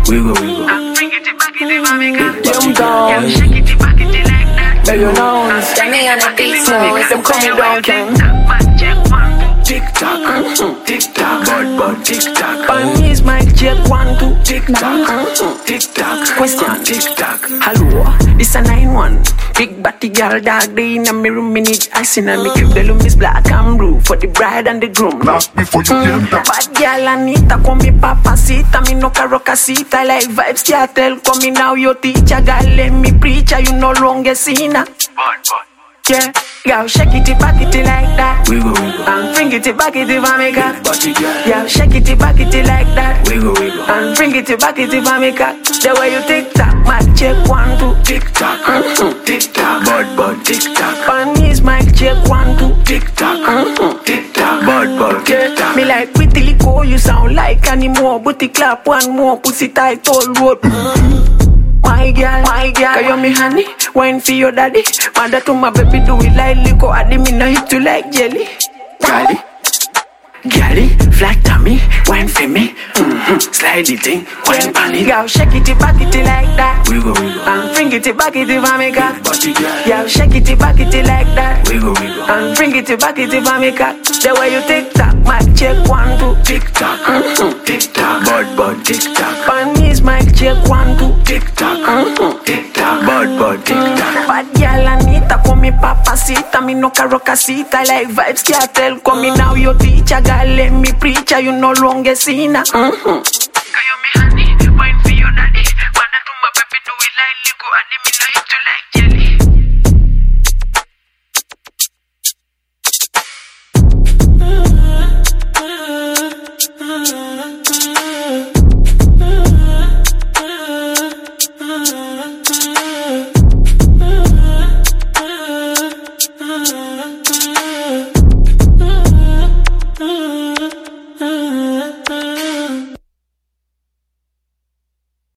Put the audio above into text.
wiggle, wiggle. Bring it back in the Jamaica. Jump down. Shake it back in the like that. Let you know. Stanley on the beat, so It's them coming down, King. Tick tock, tick tock, bud, tick tock. On his mic, check 1, 2. Tick tock, tick tock. Question. Tick tock. Hello, this a 9-1. Big batty girl, dark day in a mirror minute. I seen her make you the room is black and blue for the bride and the groom. Knock before you came down. Bad girl Anita, come me papa seat. I me no caroca seat. I like vibes, cartel. Come me now, your teacher, girl, let me preach. You no longer seen her. Yeah, girl, shake it, back it like that. Wiggle, wiggle. And bring it back it if I make her. Body girl. Yeah, shake it, back it like that. Wiggle, wiggle. And bring it back it if I make her. The way you tick tock, my check 1, 2. Tick tock, tick tock, bud, tick tock. On his mic, check 1, 2. Tick tock, tick tock, bud, tick tock. Me like pretty lico, you sound like anymore. Booty clap one more, pussy tight all road. My girl, cause you me honey, wine for your daddy. Mother to my baby, do it like liquor. I didn't mean to hit you like jelly. Gally, flat tummy, wine for me. Slide the thing, wine panic. Girl, shake it, back it like that. Wiggle, wiggle. And bring it back it if I make her. Body girl. Girl, shake it, back it like that. Wiggle, wiggle. And bring it back it if I make her. The way you tick tock, my check 1, 2. Tick tock, tick tock, bud, tick tock. On his mic, check 1, 2. Tick tock, tick tock, bud, tick tock. Bad girl Anita, come me papa seat. I me no caroca seat. I like vibes, cartel. Come me now, your teacher, girl, let me preach. You no longer seen her. Cause you me honey, wine for your daddy. Mother to my baby, do it like liquor. I didn't mean to hit you like jelly.